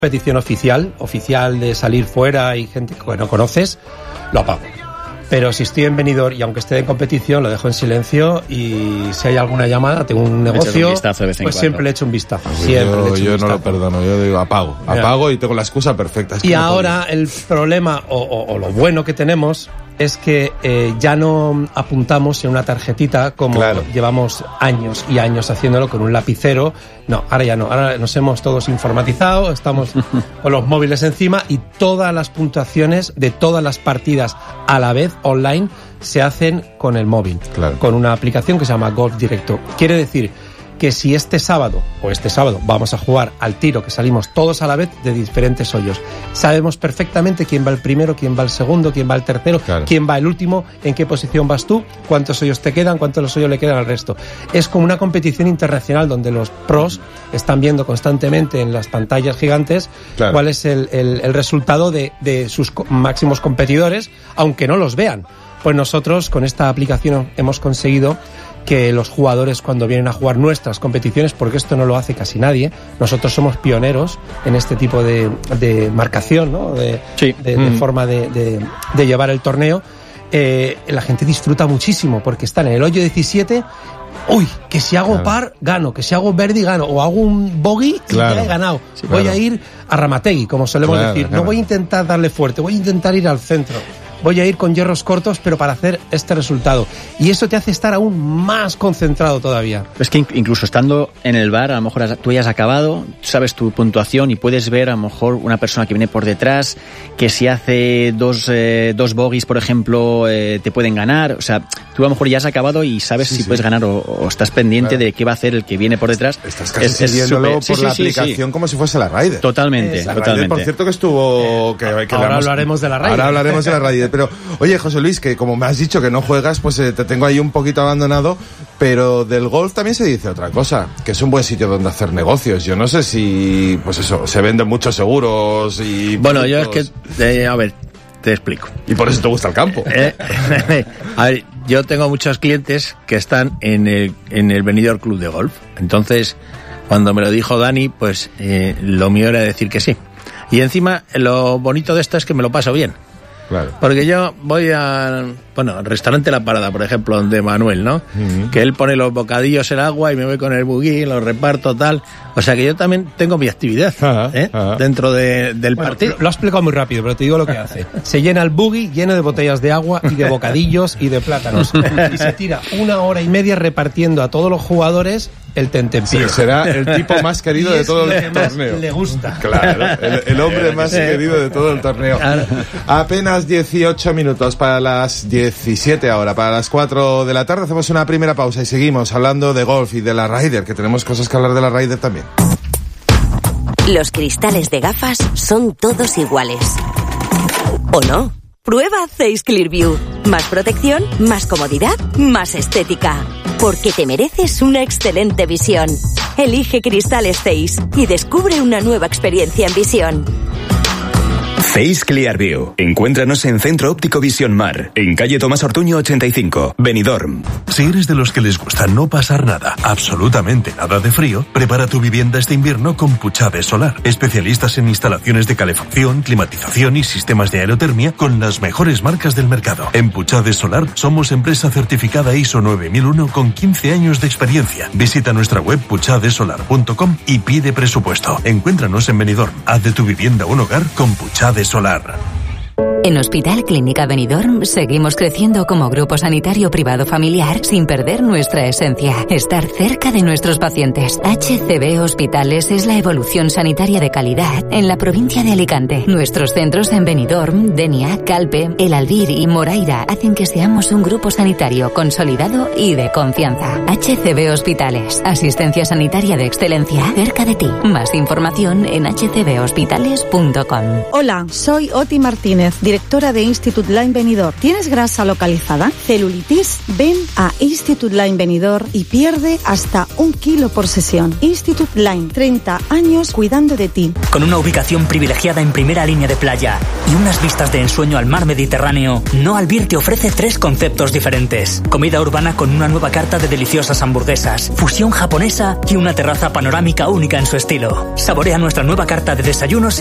competición oficial de salir fuera y gente que no conoces, lo apago. Pero si estoy en Benidorm y aunque esté en competición, lo dejo en silencio, y si hay alguna llamada, tengo un negocio, pues siempre le echo un vistazo. Yo no lo perdono, yo digo apago y tengo la excusa perfecta. Y ahora el problema o lo bueno que tenemos es que ya no apuntamos en una tarjetita como llevamos años y años haciéndolo con un lapicero. No, ahora ya no. Ahora nos hemos todos informatizado, estamos con los móviles encima y todas las puntuaciones de todas las partidas a la vez online se hacen con el móvil, con una aplicación que se llama Golf Directo. Quiere decir que si este sábado vamos a jugar al tiro, que salimos todos a la vez de diferentes hoyos, sabemos perfectamente quién va el primero, quién va el segundo, quién va el tercero, quién va el último, en qué posición vas tú, cuántos hoyos te quedan, cuántos hoyos le quedan al resto. Es como una competición internacional donde los pros están viendo constantemente en las pantallas gigantes cuál es el resultado de sus máximos competidores, aunque no los vean. Pues nosotros con esta aplicación hemos conseguido que los jugadores, cuando vienen a jugar nuestras competiciones, porque esto no lo hace casi nadie, nosotros somos pioneros en este tipo de marcación, ¿no? de forma de llevar el torneo, la gente disfruta muchísimo porque están en el hoyo 17. Uy, que si hago par, gano, que si hago birdie, gano, o hago un bogey y ya he ganado. Voy a ir a Ramategui, como solemos decir. No voy a intentar darle fuerte, voy a intentar ir al centro. Voy a ir con hierros cortos, pero para hacer este resultado. Y eso te hace estar aún más concentrado todavía. Es que incluso estando en el bar, a lo mejor tú ya has acabado, sabes tu puntuación y puedes ver a lo mejor una persona que viene por detrás, que si hace dos bogies, por ejemplo, te pueden ganar. O sea, tú a lo mejor ya has acabado y sabes si puedes ganar o estás pendiente de qué va a hacer el que viene por detrás. Estás casi siguiéndolo por la aplicación como si fuese la Ryder. Totalmente. La Ryder, por cierto, que estuvo... ahora hablaremos de la Ryder. Ahora hablaremos de la Ryder. Pero, oye, José Luis, que como me has dicho que no juegas, pues te tengo ahí un poquito abandonado, pero del golf también se dice otra cosa, que es un buen sitio donde hacer negocios. Yo no sé si, pues eso, se venden muchos seguros y... Bueno, yo es que, a ver, te explico. Y por eso te gusta el campo. A ver, yo tengo muchos clientes que están en el Benidorm Club de Golf. Entonces, cuando me lo dijo Dani, pues lo mío era decir que sí. Y encima, lo bonito de esto es que me lo paso bien. Claro. Porque yo voy al restaurante La Parada, por ejemplo, donde Manuel, ¿no? Que él pone los bocadillos en agua y me voy con el buggy, los reparto, tal. O sea que yo también tengo mi actividad dentro del partido. Lo has explicado muy rápido, pero te digo lo que hace. Se llena el buggy lleno de botellas de agua y de bocadillos y de plátanos. Y se tira 1 hora y media repartiendo a todos los jugadores el tentempié. Sí, será el tipo más querido de todo el torneo. Le gusta. Claro, el hombre más querido de todo el torneo. Apenas 18 minutos para las 17 ahora, para las 4 de la tarde. Hacemos una primera pausa y seguimos hablando de golf y de la Ryder, que tenemos cosas que hablar de la Ryder también. Los cristales de gafas son todos iguales. ¿O no? Prueba Zeiss Clearview. Más protección, más comodidad, más estética. Porque te mereces una excelente visión. Elige cristales Zeiss y descubre una nueva experiencia en visión. Zeiss Clearview. Encuéntranos en Centro Óptico Visión Mar, en calle Tomás Ortuño 85, Benidorm. Si eres de los que les gusta no pasar nada, absolutamente nada de frío, prepara tu vivienda este invierno con Puchade Solar. Especialistas en instalaciones de calefacción, climatización y sistemas de aerotermia con las mejores marcas del mercado. En Puchade Solar somos empresa certificada ISO 9001 con 15 años de experiencia. Visita nuestra web puchadesolar.com y pide presupuesto. Encuéntranos en Benidorm. Haz de tu vivienda un hogar con Puchade Solar. En Hospital Clínica Benidorm seguimos creciendo como grupo sanitario privado familiar sin perder nuestra esencia, estar cerca de nuestros pacientes. HCB Hospitales es la evolución sanitaria de calidad en la provincia de Alicante. Nuestros centros en Benidorm, Denia, Calpe, El Albir y Moraira hacen que seamos un grupo sanitario consolidado y de confianza. HCB Hospitales, asistencia sanitaria de excelencia cerca de ti. Más información en hcbhospitales.com. Hola, soy Oti Martínez, directora de Institute Line Benidorm. ¿Tienes grasa localizada? ¿Celulitis? Ven a Institute Line Benidorm y pierde hasta 1 kilo por sesión. Institute Line, 30 años cuidando de ti. Con una ubicación privilegiada en primera línea de playa y unas vistas de ensueño al mar Mediterráneo, No Albir te ofrece 3 conceptos diferentes. Comida urbana con una nueva carta de deliciosas hamburguesas, fusión japonesa y una terraza panorámica única en su estilo. Saborea nuestra nueva carta de desayunos